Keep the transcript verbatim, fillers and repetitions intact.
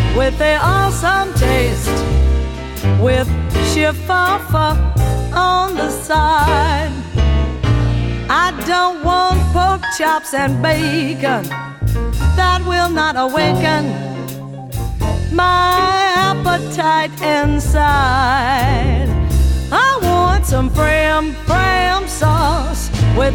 with the awesome taste, with chifafa on the side. I don't want pork chops and bacon, that will not awaken my appetite inside. I want some fram, fram sauce